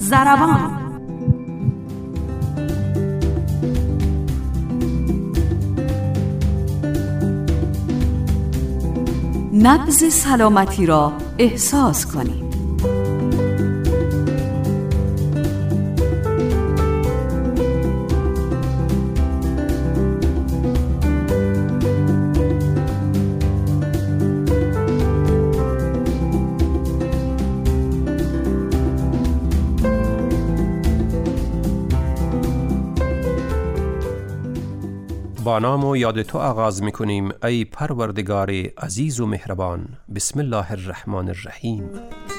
ضربان. نبض سلامتی را احساس کنید. با نام و یاد تو آغاز می‌کنیم ای پروردگار عزیز و مهربان. بسم الله الرحمن الرحیم.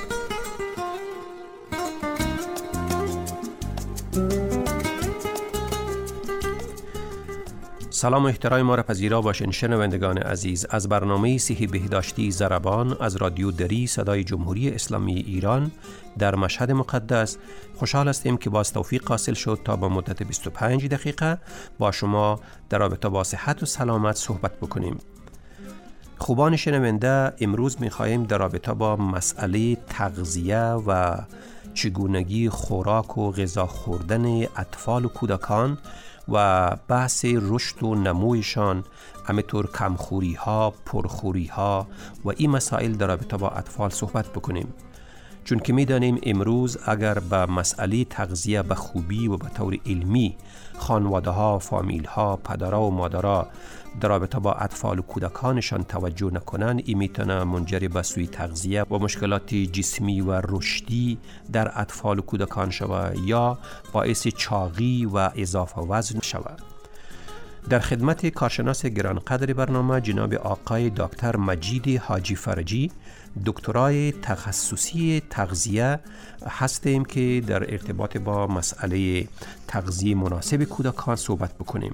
سلام و احترام ما را پذیرا باشین شنوندگان عزیز. از برنامه صحی بهداشتی ضربان از رادیو دری صدای جمهوری اسلامی ایران در مشهد مقدس خوشحال هستیم که باز توفیق حاصل شد تا با مدت 25 دقیقه با شما در رابطه با صحت و سلامت صحبت بکنیم. خوبان شنونده، امروز می‌خواهیم در رابطه با مسئله تغذیه و چگونگی خوراک و غذا خوردن اطفال و کودکان و بحث رشد و نمویشان، همینطور کمخوری ها، پرخوری ها و این مسائل در رابطه با اطفال صحبت بکنیم. چون که میدانیم امروز اگر به مسئله تغذیه به خوبی و به طور علمی خانواده ها، فامیل ها، پدرها و مادرها در رابطه با اطفال و کودکانشان توجه نکنند، این میتونه منجر به سوء تغذیه و مشکلات جسمی و رشدی در اطفال و کودکان شود یا باعث چاقی و اضافه وزن شود. در خدمت کارشناس گرانقدر برنامه جناب آقای دکتر مجید حاجی فرجی، دکترای تخصصی تغذیه هستیم که در ارتباط با مسئله تغذیه مناسب کودکان صحبت بکنیم.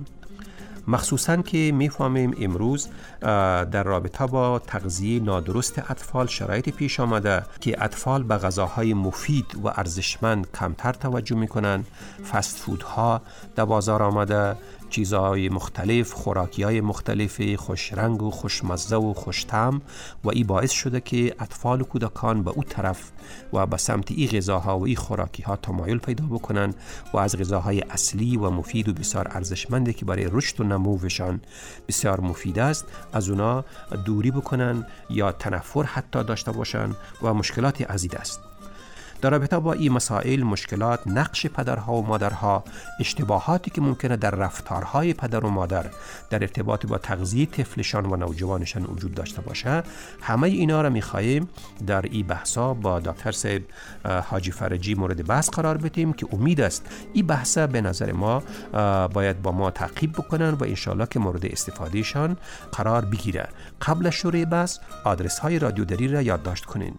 مخصوصاً که میفهمیم امروز در رابطه با تغذیه نادرست اطفال شرایط پیش آمده که اطفال به غذاهای مفید و ارزشمند کمتر توجه میکنن. فست فودها در بازار آمده، چیزهای مختلف، خوراکی‌های مختلف خوش رنگ و خوشمزه و خوش طعم و این باعث شده که اطفال و کودکان به او طرف و به سمت این غذاها و این خوراکی‌ها تمایل پیدا بکنن و از غذاهای اصلی و مفید و بسیار ارزشمندی که برای رشد و نموشان بسیار مفید است از اونا دوری بکنن یا تنفر حتی داشته باشن و مشکلات عدید است. در رابطه با این مسائل، مشکلات، نقش پدرها و مادرها، اشتباهاتی که ممکنه در رفتارهای پدر و مادر در ارتباط با تغذیه طفلشان و نوجوانشان وجود داشته باشه، همه اینا را می‌خواهیم در این بحثا با دکتر صاحب حاجی فرجی مورد بحث قرار بدیم که امید است این بحثا به نظر ما باید با ما تعقیب بکنن و انشالله که مورد استفادهشان قرار بگیره. قبل از شروع بحث آدرس های رادیو دری را یادداشت کنین: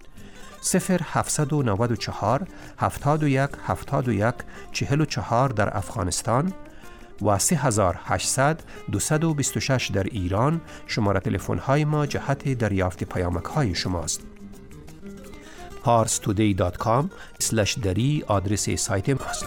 0794 71 71 44 در افغانستان و 3800 226 در ایران. شماره تلفن های ما جهت دریافت پیامک های شماست. parstoday.com/dari آدرس سایت ماست.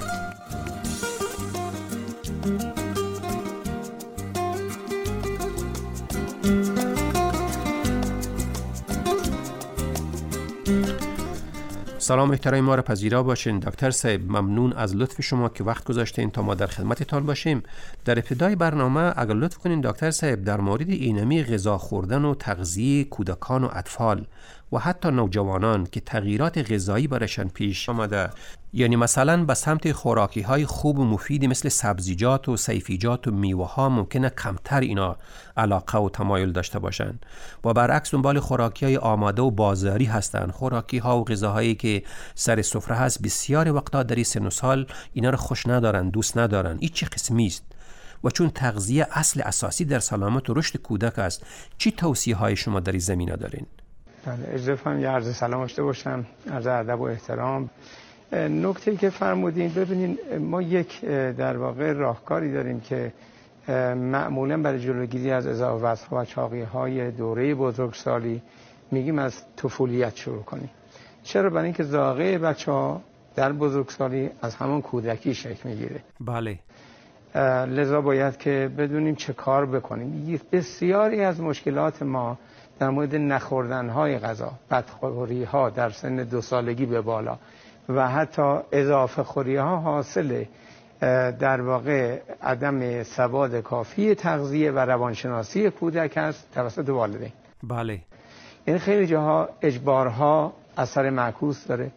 سلام احترام ما را پذیرا باشین. دکتر صاحب، ممنون از لطف شما که وقت گذاشتین تا ما در خدمتتان باشیم. در ابتدای برنامه اگر لطف کنین دکتر صاحب در مورد اینمی غذا خوردن و تغذیه کودکان و اطفال و حتی نوجوانان که تغییرات غذایی برایشان پیش آمده، یعنی مثلا به سمت خوراکی های خوب و مفیدی مثل سبزیجات و سیفیجات و میوه ها ممکنه کمتر اینا علاقه و تمایل داشته باشن و برعکس دنبال خوراکی های آماده و بازاری هستن. خوراکی ها و غذاهایی که سر سفره هست بسیار وقتا در این سن و سال اینا رو خوش ندارن، دوست ندارن. این چه قسمی است؟ و چون تغذیه اصل اساسی در سلامت و رشد کودک است، چی توصیه های شما در این زمینه دارین؟ اجازه فرمایید یه عرض سلام داشته باشم، عرض ادب و احترام. نکته‌ای که فرمودین، ببینین ما یک در واقع راهکاری داریم که معمولا برای جلوگیری از اضافه وزن‌ها و چاقی‌های دوره بزرگسالی میگیم از طفولیت شروع کنیم. چرا؟ برای اینکه ذائقه بچه‌ها در بزرگسالی از همون کودکی شکل میگیره. بله. لذا باید که بدونیم چه کار بکنیم. بسیاری از مشکلات ما در مورد نخوردن‌های غذا، بدخوری‌ها در سن 2 سالگی به بالا و حتی اضافه خوری ها حاصل در واقع عدم سواد کافی تغذیه و روانشناسی کودک است توسط والدین. بله. این خیلی جاها اجبارها اثر معکوس داره.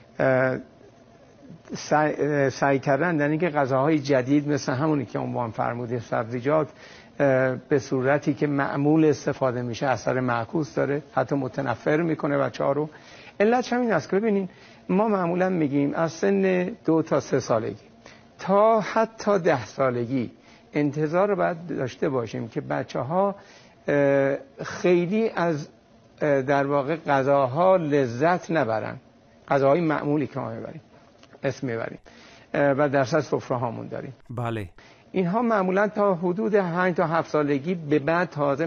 سعی کردن در اینکه غذاهای جدید مثل همونی که عنوان فرمودید، سبزیجات، به صورتی که معمول استفاده میشه اثر معکوس داره، حتی متنفر میکنه بچه‌ها رو. علتش همین است که ببینین ما معمولا میگیم از سن 2 تا 3 سالگی تا حتی 10 سالگی انتظار باید داشته باشیم که بچه‌ها خیلی از در واقع غذاها لذت نبرن، غذاهای معمولی که ما میبریم اسم میبریم و درصد سفره هامون داریم. بله. اینها معمولا تا حدود 8 تا 7 سالگی به بعد تازه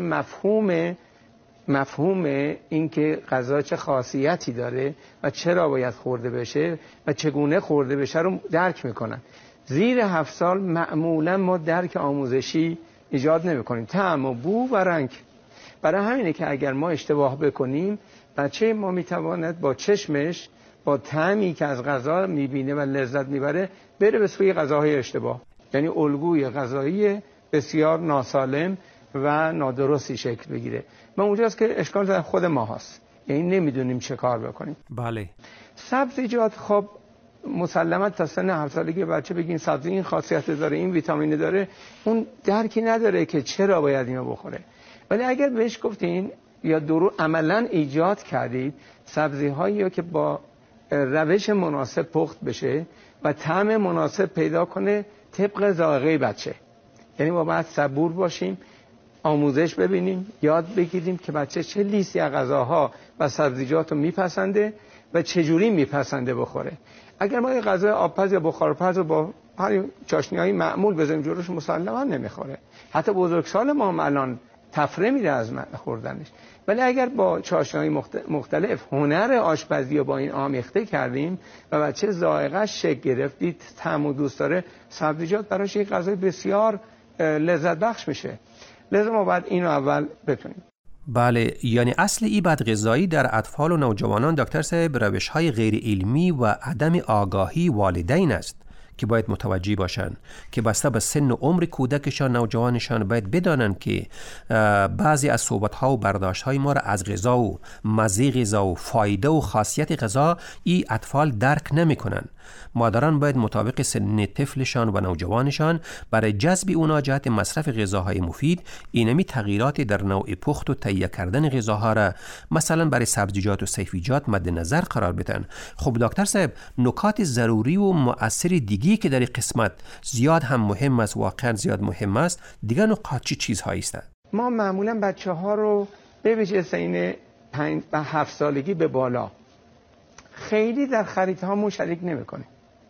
مفهوم این که غذا چه خاصیتی داره و چرا باید خورده بشه و چگونه خورده بشه رو درک میکنن. زیر 7 سال معمولا ما درک آموزشی ایجاد نمیکنیم، طعم و بو و رنگ. برای همینه که اگر ما اشتباه بکنیم بچه ما میتواند با چشمش با طعمی که از غذا میبینه و لذت میبره بره به سوی غذاهای اشتباه، یعنی الگوی غذایی بسیار ناسالم و نادرستی شکل بگیره و اونجاست که اشکال در خود ما هست، یعنی نمیدونیم چه کار بکنیم. بله. سبزیجات خب مسلماً تا سن 7 سالگی بچه بگین سبزی این خاصیت داره، این ویتامین داره، اون درکی نداره که چرا باید اینو بخوره. ولی اگر بهش گفتین یا درو عملاً ایجاد کردید سبزی‌هایی که با روش مناسب پخت بشه و طعم مناسب پیدا کنه طبق ذائقه بچه، یعنی ما باید صبور باشیم، آموزش ببینیم، یاد بگیریم که بچه چه لیستی از غذاها و سبزیجات رو میپسنده و چجوری میپسنده بخوره. اگر ما یه غذای آبپز یا بخارپز رو با هر چاشنی‌های معمول بزنیم جلوش مسلماً نمیخوره. حتی بزرگسال ما هم الان تفره میره از خوردنش. ولی اگر با چاشنی‌های مختلف هنر آشپزی رو با این آمیخته کردیم و بچه ذائقه‌اش شکل گرفتید، طعم و دوست داره، سبزیجات براش یک غذای بسیار لذت بخش میشه. لازم ما باید اینو اول بتونیم. بله، یعنی اصل این بدغذایی در اطفال و نوجوانان دکتر صاحب روش‌های غیر علمی و عدم آگاهی والدین است که باید متوجه باشن که بسته به سن و عمر کودکشان، نوجوانشان باید بدانند که بعضی از صحبت‌ها و برداشت‌های ما را از غذا و مزه غذا و فایده و خاصیت غذا این اطفال درک نمی‌کنند. مادران باید مطابق سن طفلشان و نوجوانشان برای جذب اونا جهت مصرف غذاهای مفید اینمی تغییرات در نوع پخت و تهیه کردن غذاها را مثلا برای سبزیجات و سبزیجات مد نظر قرار بدن. خب دکتر صاحب، نکات ضروری و مؤثر دیگی که در این قسمت زیاد هم مهم است، واقعا زیاد مهم است، دیگه نکات چی چیزهایی است؟ ما معمولا بچه‌ها رو به ویژه سن 5 و 7 سالگی به بالا خیلی در خریدها شریک نمی‌کنیم.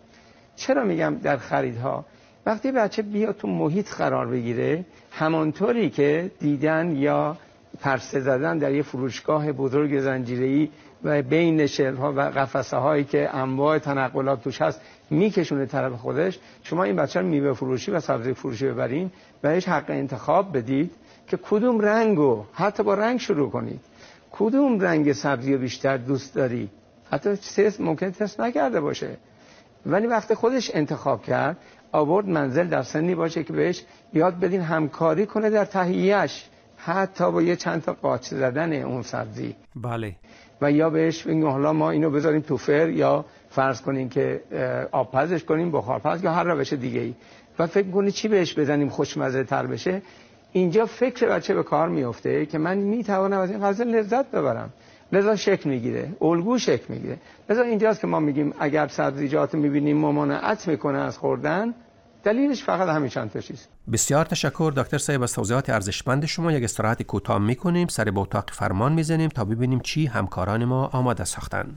چرا میگم در خریدها؟ وقتی بچه بیاد تو محیط قرار بگیره، همانطوری که دیدن یا پرسه زدن در یه فروشگاه بزرگ زنجیره‌ای و بین شلف‌ها و قفسه‌هایی که انواع تنقلات توش هست میکشونه طرف خودش، شما این بچه رو میوه فروشی و سبزی فروشی ببرین و بهش حق انتخاب بدید که کدوم رنگو، حتی با رنگ شروع کنید، کدوم رنگ سبزی رو بیشتر دوست داری. حتی ممکن تست نکرده باشه، ولی وقتی خودش انتخاب کرد، آورد منزل در سنی باشه که بهش یاد بدین همکاری کنه در تهیه‌اش، حتی با یه چند تا قاچ زدن اون سبزی. بله. و یا بهش بگیم حالا ما اینو بذاریم تو فر، یا فرض کنین که آبپزش کنیم، بخارپز یا هر روش دیگه ای، و فکر کنید چی بهش بزنیم خوشمزه تر بشه. اینجا فکر بچه به کار میفته که من میتوانم از این غذا لذت ببرم، لذا شکل میگیره، الگو شکل میگیره. لذا اینجاست که ما میگیم اگر سبزیجات میبینیم ممانعت میکنه از خوردن، دلیلش فقط همین چند تا چیز. بسیار تشکر دکتر صاحب از توضیحات ارزشمند شما. یک استراحت کوتاه میکنیم، سر به اتاق فرمان میزنیم تا ببینیم چی همکاران ما آماده ساختن.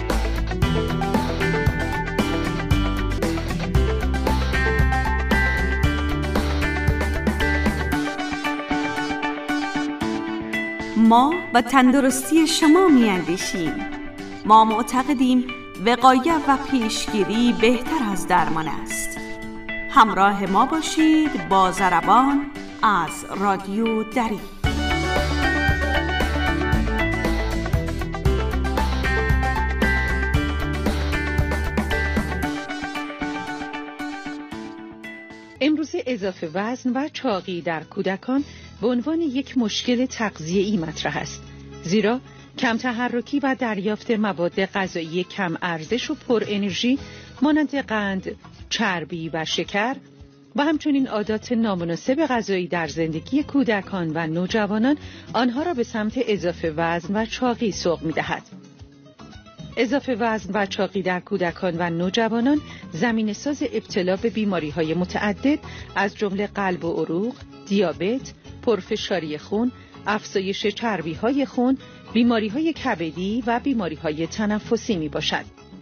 ما و تندرستی شما میاندیشیم. ما معتقدیم وقایت و پیشگیری بهتر از درمان است. همراه ما باشید با ضربان از رادیو دری. امروزه اضافه وزن و چاقی در کودکان به عنوان یک مشکل تغذیه‌ای مطرح است، زیرا کم تحرکی و دریافت مواد غذایی کم ارزش و پر انرژی مانند قند، چربی و شکر و همچنین عادات نامناسب غذایی در زندگی کودکان و نوجوانان آنها را به سمت اضافه وزن و چاقی سوق می‌دهد. اضافه وزن و چاقی در کودکان و نوجوانان زمینه‌ساز ابتلا به بیماری‌های متعدد از جمله قلب و عروق، دیابت، پرفشاری خون، افزایش چربی‌های خون، بیماری‌های کبدی و بیماری‌های تنفسی میباشد.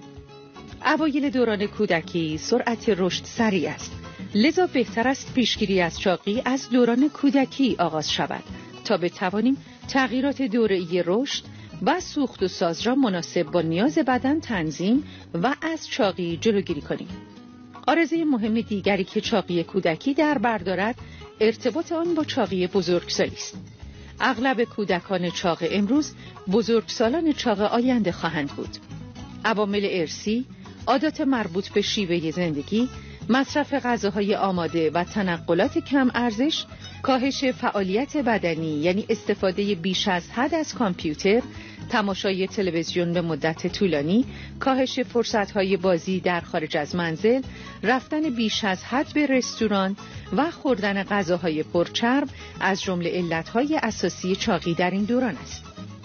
اوایل دوران کودکی سرعت رشد سریع است، لذا بهتر است پیشگیری از چاقی از دوران کودکی آغاز شود تا بتوانیم تغییرات دوره‌ای رشد و سوخت و ساز را مناسب با نیاز بدن تنظیم و از چاقی جلوگیری کنیم. عارضه مهم دیگری که چاقی کودکی در بر دارد ارتباط آن با چاقی بزرگسالی است. اغلب کودکان چاق امروز بزرگسالان چاق آینده خواهند بود. عوامل ارثی، عادات مربوط به شیوه زندگی، مصرف غذاهای آماده و تنقلات کم ارزش، کاهش فعالیت بدنی یعنی استفاده بیش از حد از کامپیوتر، تماشای تلویزیون به مدت طولانی، کاهش فرصت‌های بازی در خارج از منزل، رفتن بیش از حد به رستوران و خوردن غذاهای پرچرب از جمله علت‌های اساسی چاقی در این دوران است.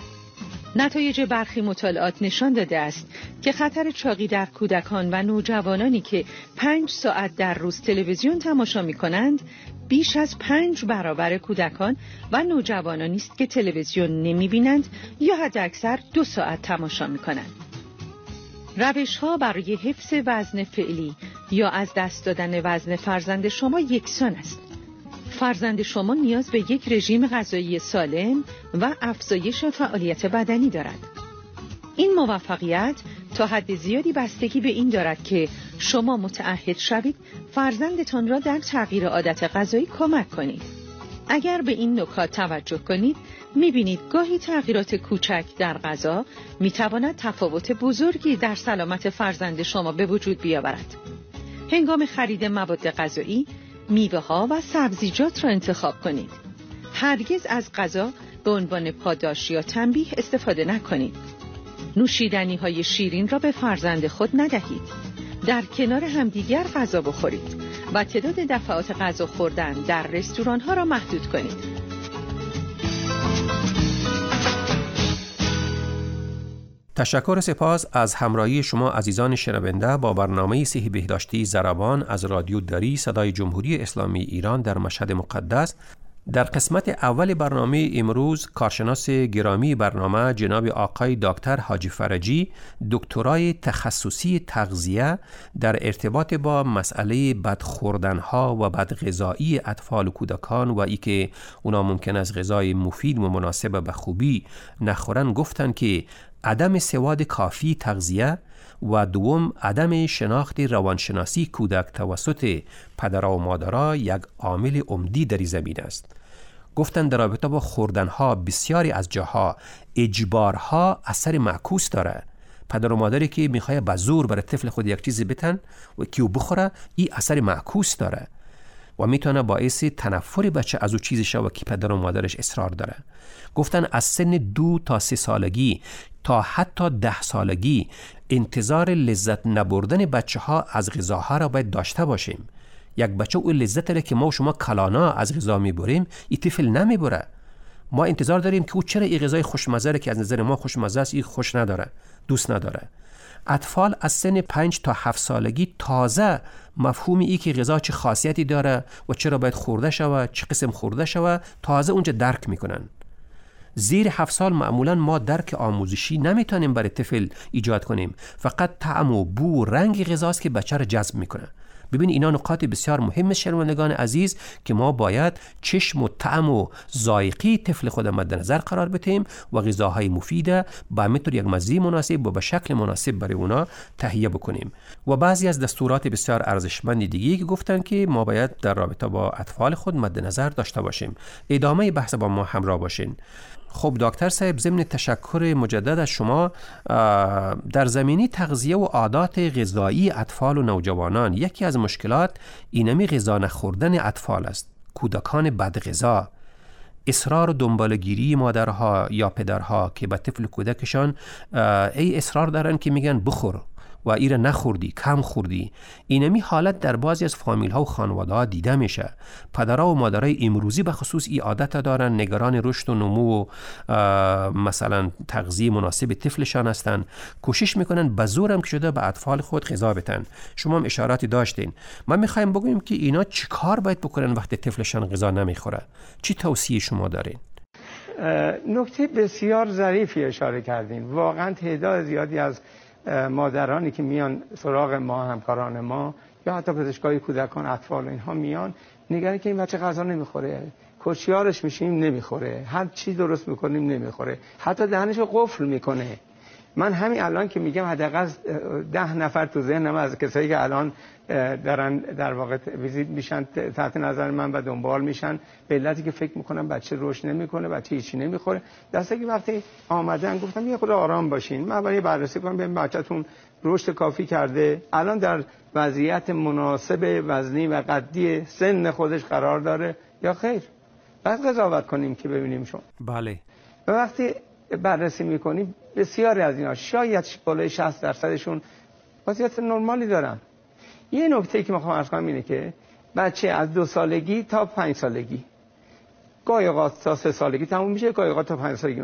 نتایج برخی مطالعات نشان داده است که خطر چاقی در کودکان و نوجوانانی که 5 ساعت در روز تلویزیون تماشا می‌کنند بیش از 5 برابر کودکان و نوجوانانی است که تلویزیون نمی‌بینند یا حداکثر 2 ساعت تماشا می‌کنند. روش‌ها برای حفظ وزن فعلی یا از دست دادن وزن فرزند شما یکسان است. فرزند شما نیاز به یک رژیم غذایی سالم و افزایش فعالیت بدنی دارد. این موفقیت تا حد زیادی بستگی به این دارد که شما متعهد شوید فرزندتان را در تغییر عادت غذایی کمک کنید. اگر به این نکات توجه کنید، می‌بینید گاهی تغییرات کوچک در غذا می‌تواند تفاوت بزرگی در سلامت فرزند شما به وجود بیاورد. هنگام خرید مواد غذایی، میوه‌ها و سبزیجات را انتخاب کنید. هرگز از غذا به عنوان پاداش یا تنبیه استفاده نکنید. نوشیدنی‌های شیرین را به فرزند خود ندهید. در کنار همدیگر غذا بخورید و تعداد دفعات غذا خوردن در رستوران‌ها را محدود کنید. تشکر و سپاس از همراهی شما عزیزان شنونده با برنامه صحی بهداشتی ضربان از رادیو دری صدای جمهوری اسلامی ایران در مشهد مقدس. در قسمت اول برنامه امروز کارشناس گرامی برنامه جناب آقای دکتر حاجی فرجی دکترای تخصصی تغذیه در ارتباط با مسئله بدخوردنها و بدغذایی اطفال و کودکان و ای که اونا ممکن است غذای مفید و مناسب به خوبی نخورن گفتن که عدم سواد کافی تغذیه و دوم عدم شناخت روانشناسی کودک توسط پدرها و مادرها یک عامل عمده در زمین است. گفتن در رابطه با خوردنها بسیاری از جاها اجبارها اثر معکوس داره. پدر و مادری که میخواد به زور برای طفل خود یک چیزی بتن و کیو بخوره، این اثر معکوس داره و میتونه باعث تنفر بچه از او چیزی شوه که پدر و مادرش اصرار داره. گفتن از سن 2 تا 3 سالگی تا حتی 10 سالگی انتظار لذت نبردن بچه ها از غذاها را باید داشته باشیم. یک بچه او لذت داره که ما و شما کلانا از غذا میبریم، این طفل نمیبره. ما انتظار داریم که او چرا این غذای خوشمزه که از نظر ما خوشمزه است این خوش نداره، دوست نداره. اطفال از سن 5 تا 7 سالگی تازه مفهوم ای که غذا چه خاصیتی داره و چرا باید خورده شوه، چه قسم خورده شوه، تازه اونجا درک میکنن. زیر 7 سال معمولا ما درک آموزشی نمیتونیم برای طفل ایجاد کنیم، فقط طعم و بو و رنگ غذاست که بچه را جذب میکنه. ببین اینا نکات بسیار مهم شنوندگان عزیز که ما باید چشم و طعم و ذائقه طفل خود مد نظر قرار بدیم و غذاهای مفید با همینطور یک مزه مناسب و به شکل مناسب برای اونا تهیه بکنیم. و بعضی از دستورات بسیار ارزشمند دیگه که گفتن که ما باید در رابطه با اطفال خود مد نظر داشته باشیم. ادامه بحث با ما همراه باشین. خب دکتر صاحب، ضمن تشکر مجدد از شما، در زمینه تغذیه و عادات غذایی اطفال و نوجوانان یکی از مشکلات اینمی غذا نخوردن اطفال است. کودکان بدغذا، اصرار و دنبالگیری مادرها یا پدرها که به طفل کودکشان ای اصرار دارن که میگن بخور و ایره نخوردی، کم خوردی. اینمی حالت در بعضی از فامیل ها و خانواده ها دیده میشه. پدرها و مادرای امروزی به خصوص این عادت دارن، نگران رشد و نمو و مثلا تغذیه مناسب طفلشان هستن، کوشش میکنن به زور هم که شده به اطفال خود غذا بدن. شما هم اشاراتی داشتین. ما میخوایم بگویم که اینا چی کار باید بکنن وقتی طفلشان غذا نمیخوره؟ چی توصیه شما دارین؟ نکته بسیار ظریفی اشاره کردین. واقعا تعداد زیادی از مادرانی که میان سراغ ما، همکاران ما یا حتی پزشکای کودکان، اطفال، اینها میان نگران که این بچه غذا نمیخوره، کشیارش میشیم نمیخوره، هر چی درست میکنیم نمیخوره، حتی دهنشو قفل میکنه. من همین الان که میگم حداقل 10 نفر تو ذهنم از کسایی که الان دارن در واقع ویزیت میشن تحت نظر من و دنبال میشن، به علتی که فکر میکنم بچه رشد نمیکنه، بچه هیچی نمیخوره. دسته که وقتی آمدن گفتم یه خورده آرام باشین، من برای بررسی کنم ببین بچه‌تون رشد کافی کرده، الان در وضعیت مناسب وزنی و قدی سن خودش قرار داره یا خیر، بعد قضاوت کنیم که ببینیم شما. بله. و وقتی بررسی میکنیم بسیاری از اینا شاید بالای 60%شون وضعیت نرمالی دارن. یه نکته که میخوام عرض کنم اینه که بچه از 2 سالگی تا 5 سالگی، گاهی اوقات تا 3 سالگی تموم میشه، گاهی اوقات تا 5 سالگی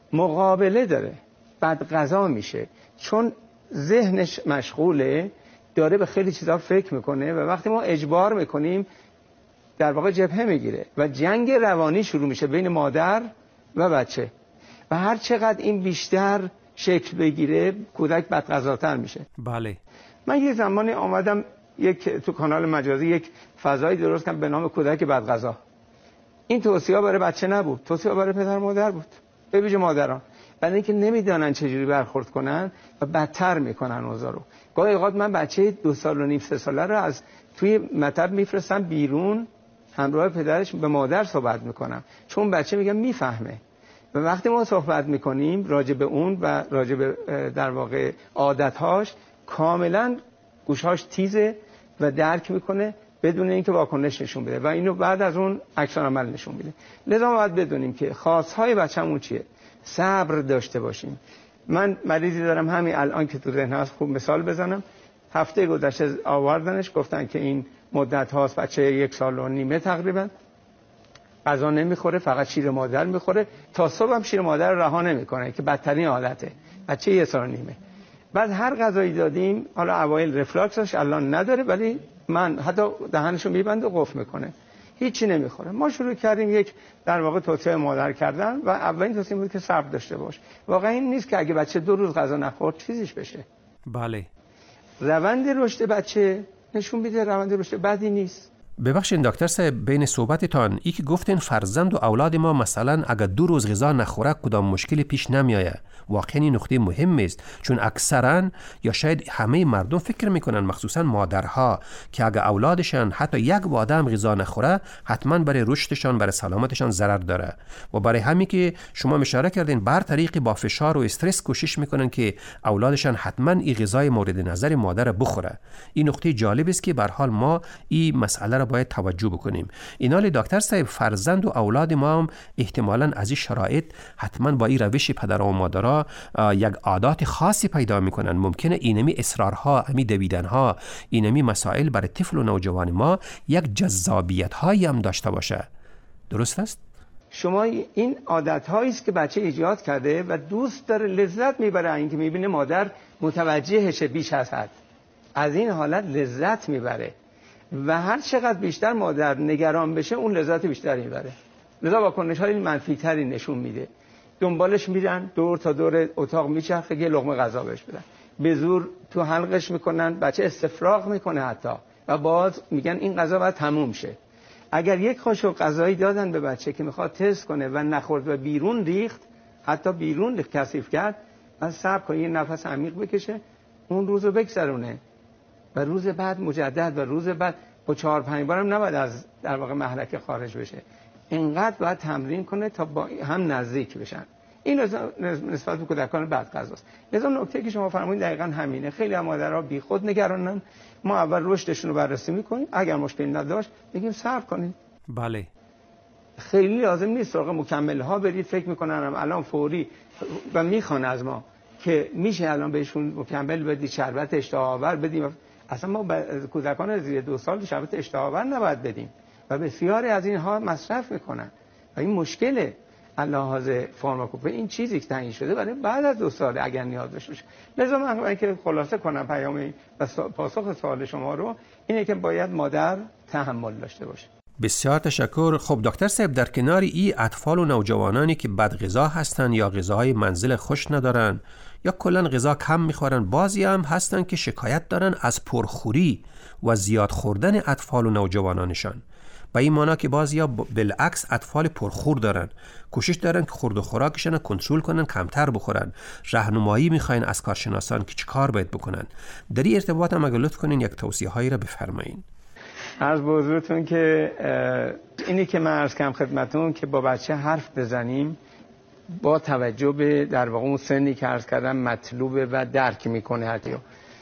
مقابله داره، بعد غذا میشه، چون ذهنش مشغوله، داره به خیلی چیزا فکر میکنه و وقتی ما اجبار میکنیم در واقع جبهه میگیره و جنگ روانی شروع میشه بین مادر و بچه و هر چقدر این بیشتر شکل بگیره کودک بدغذاتر میشه. بله. من یه زمانی آمدم تو کانال مجازی یک فضایی درست کردم به نام کودک بدغذا. این توصیه برای بچه نبود، توصیه برای پدر مادر بود، به ویژه مادران، برای اینکه نمیدونن چجوری برخورد کنن و بدتر میکنن اوضاع رو. گاهی اوقات من بچه 2 سال و نیم 3 ساله رو از توی مطب میفرستم بیرون، همراه پدرش به مادر صحبت میکنم، چون بچه میگم میفهمه و وقتی ما صحبت میکنیم راجع به اون و راجع به در واقع عادتهاش، کاملا گوشهاش تیزه و درک میکنه بدون اینکه واکنش نشون بده و اینو بعد از اون عکس العمل نشون میده. لذا ما باید بدونیم که خاصهای بچه‌مون چیه، صبر داشته باشیم. من مریضی دارم همین الان که تو ذهن هست، خوب مثال بزنم. هفته گذشته آوردنش، گفتن که این مدت هاست بچه 1 سال و نیمه تقریبا غذا نمیخوره، فقط شیر مادر میخوره، تا صبح هم شیر مادر رها نمیکنه که بدترین حالته. بچه 1 سال و نیمه. بعد هر غذایی دادیم، حالا اوایل رفلاکسش الان نداره، ولی من حتی دهنشو میبنده و قفل میکنه، هیچی نمیخوره. ما شروع کردیم یک در واقع توصیه مادر کردن و اولین توصیه بود که صبر داشته باش. واقعا این نیست که اگه بچه 2 روز غذا نخورد چیزیش بشه. بله. روند رشد بچه نشون میده روند رشد بدی نیست. ببخشید دکتر صاحب، بین صحبتتان ای که گفتین فرزند و اولاد ما مثلا اگر 2 روز غذا نخوره کدام مشکلی پیش نمیآید، واقعا این نکته مهم است، چون اکثرا یا شاید همه مردم فکر میکنن، مخصوصا مادرها، که اگر اولادشان حتی 1 وعده هم غذا نخوره حتما برای رشدشان، برای سلامتشان ضرر داره و برای همین که شما اشاره کردین بر طریق با فشار و استرس کوشش میکنن که اولادشان حتما این غذای مورد نظر مادر بخوره. این نکته جالب است که به هر حال ما این مسئله را باید توجه بکنیم. اینال دکتر صاحب، فرزند و اولاد ما هم احتمالاً از این شرایط حتما با این روش پدر و مادرها یک عادات خاصی پیدا میکنن. ممکنه اینمی اصرارها، امی دویدنها، اینمی مسائل برای طفل و نوجوان ما یک جذابیت هایی هم داشته باشه. درست است؟ شما این عادت هایی است که بچه ایجاد کرده و دوست داره، لذت میبره اینکه میبینه مادر متوجهشه بیش از حد، از این حالت لذت میبره و هر چقدر بیشتر مادر نگران بشه اون لذت بیشتری میبره. لذا واکنش های منفی تری نشون میده. دنبالش میرن، دور تا دور اتاق میچرخه یه لقمه غذا بهش بدن، به زور تو حلقش میکنن، بچه استفراغ میکنه حتی و باز میگن این غذا باید تموم شه. اگر یک قاشق غذایی دادن به بچه که میخواد تست کنه و نخورد و بیرون ریخت، حتی بیرون کثیف کرد، از صبر کنه یه نفس عمیق بکشه، اون روزو بگذرونه و روز بعد مجدد و روز بعد با 4-5 بارم نباید از در واقع محلکه خارج بشه. اینقدر باید تمرین کنه تا با هم نزدیک بشن. این نسبت به کودکان بعد غذاست. لذا نکته که شما فرمودید دقیقاً همینه. خیلی از مادرها بیخود نگرانن. ما اول رشدشون رو بررسی می‌کنیم، اگر مشکلی نداشت میگیم صبر کنید. بله. خیلی لازم نیست سراغ مکمل‌ها برید، فکر می‌کنن الان فوری و میخوان از ما که میشه الان بهشون مکمل بدید، شربت اشتهاآور بدیم. اصلا ما کودکان زیر 2 سال شربت اشتهاآور نباید بدیم و بسیاری از اینها مصرف میکنن و این مشکله. لحاظ فارماکوپی این چیزی که تعیین شده برای بعد از 2 سال اگر نیاز داشته باشه. لذا من برای که خلاصه کنم پیام و پاسخ سوال شما رو، اینه که باید مادر تحمل داشته باشه. بسیار تشکر. خب دکتر صاحب، در کنار این اطفال و نوجوانانی که بدغذا هستن یا غذاهای منزل خوش ندارن یا کلا غذا کم میخورن، بعضی هم هستن که شکایت دارن از پرخوری و زیاد خوردن اطفال و نوجوانانشان. به این معنی که بعضیا بالعکس اطفال پرخور دارن، کوشش دارن که خورد و خوراکشون کنترل کنن، کمتر بخورن. راهنمایی میخواین از کارشناسان که چیکار باید بکنن. در این ارتباط هم اگه لطف کنین یک توصیه هایی را بفرمایین. عرض به حضورتون که اینی که من عرض کردم خدمتتون که با بچه حرف بزنیم با توجه به در واقع اون سنی که عرض کردم مطلوبه و درک میکنه هرکیو.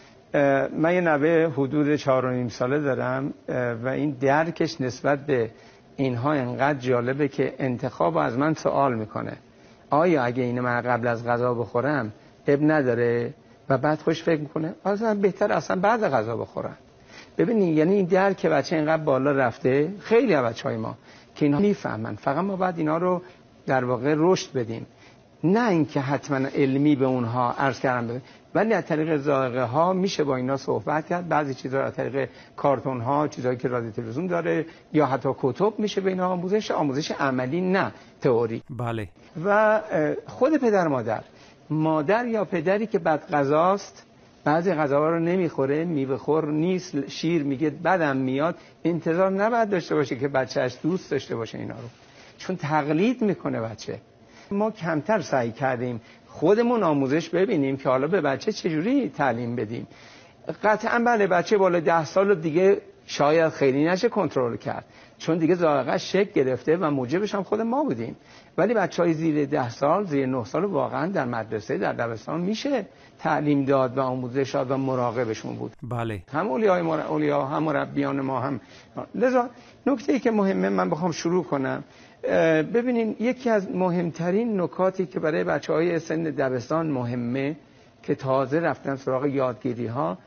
من یه نوه حدود 4.5 ساله دارم و این درکش نسبت به اینها انقدر جالبه که انتخاب از من سوال میکنه آیا اگه اینو من قبل از غذا بخورم اب نداره و بعد خوش فکر میکنه اصلا بهتر اصلا بعد غذا بخورم. ببینید یعنی این درک بچه اینقدر بالا رفته. خیلی از بچهای ما که اینا میفهمن، فقط ما باید اینا رو در واقع رشد بدیم، نه اینکه حتما علمی به اونها عرض کردم بدیم، ولی از طریق ذائقه ها میشه با اینا صحبت کرد. بعضی چیزا از طریق کارتون ها، چیزایی که رادیو تلویزیون داره یا حتی کتب میشه به اینا آموزش عملی، نه تئوری. بله. و خود پدر مادر یا پدری که بد غذاست، بعضی غذاها رو نمیخوره، میوه‌خور نیست، شیر میگه بدم میاد، انتظار نباید داشته باشه که بچه‌اش دوست داشته باشه اینا رو، چون تقلید میکنه بچه. ما کمتر سعی کردیم خودمون آموزش ببینیم که حالا به بچه چجوری تعلیم بدیم. قطعا بله بچه بالا 10 سال دیگه شاید خیلی نشه کنترل کرد، چون دیگه ذائقه‌اش شکل گرفته و موجبش هم خود ما بودیم. ولی بچهای زیر 10 سال، زیر 9 سال واقعا در مدرسه، در دبستان میشه تعلیم داد و آموزش داد و مراقبشون بود. بله. هم اولیا هم مربیان ما هم. لذا نکته‌ای که مهمه من بخوام شروع کنم، ببینین یکی از مهمترین نکاتی که برای بچهای سن دبستان مهمه که تازه رفتن سراغ یادگیری ها،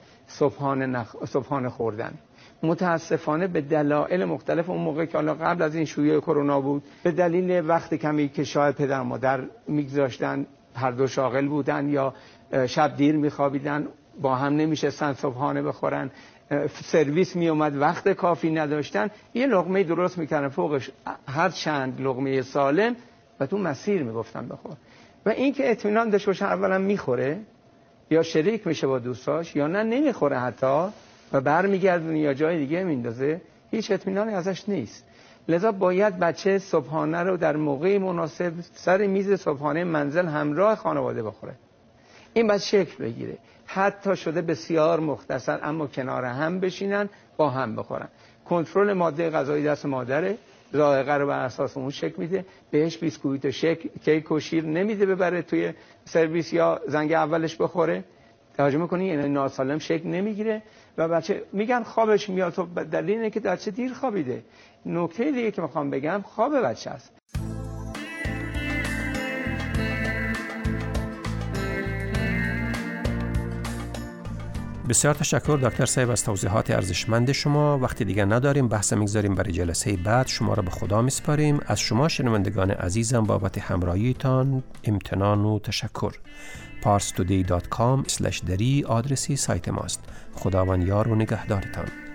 صبحانه خوردن. متاسفانه به دلایل مختلف، اون موقع که حالا قبل از این شیوع کرونا بود، به دلیل وقت کمی که شاید پدر مادر میگذاشتن، هر دو شاغل بودن یا شب دیر میخوابیدن، با هم نمیشستن صبحانه بخورن، سرویس میومد وقت کافی نداشتن، یه لقمه درست میکردن فوقش هر چند لقمه سالم و تو مسیر میگفتن بخور. و این که اطمینان داشته باشه اولا میخوره یا شریک میشه با دوستاش یا نه نمیخوره حتی و برمیگردونه یا جای دیگه میندازه، هیچ اطمینانی ازش نیست. لذا باید بچه صبحانه رو در موقع مناسب سر میز صبحانه منزل همراه خانواده بخوره. این باید شکل بگیره، حتی شده بسیار مختصر اما کنار هم بشینن با هم بخورن. کنترل ماده غذایی دست مادره، ذائقه رو بر اساس اون شکل میده، بهش بیسکویت و کیک و شیر نمیده ببره توی سرویس یا زنگ اولش بخوره. توجه میکنی یعنی ناسالم شکل نمیگیره و بچه میگن خوابش میاد، تو دلیل اینه که بچه دیر خوابیده. نکته دیگه که میخوام بگم خواب بچه است. بسیار تشکر دکتر صاحب از توضیحات ارزشمند شما. وقتی دیگه نداریم، بحث میگذاریم برای جلسه بعد. شما را به خدا میسپاریم. از شما شنوندگان عزیزم بابت همراهیتان امتنان و تشکر. parstoday.com/dari آدرسی سایت ماست. خداوند یار و نگهدارتان.